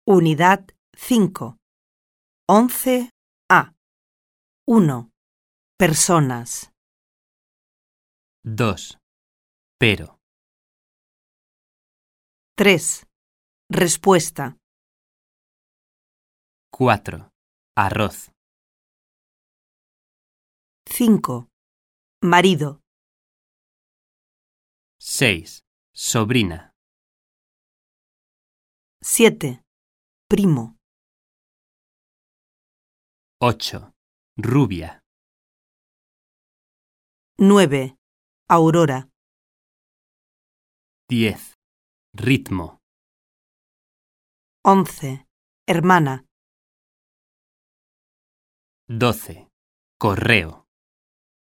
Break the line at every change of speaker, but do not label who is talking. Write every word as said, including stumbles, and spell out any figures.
Unidad cinco. once A. uno. Personas.
dos. Pero.
tres. Respuesta.
cuatro. Arroz.
cinco. Marido.
seis. Sobrina.
siete. Primo.
ocho. Rubia.
nueve. Aurora.
diez. Ritmo.
once. Hermana.
doce. Correo.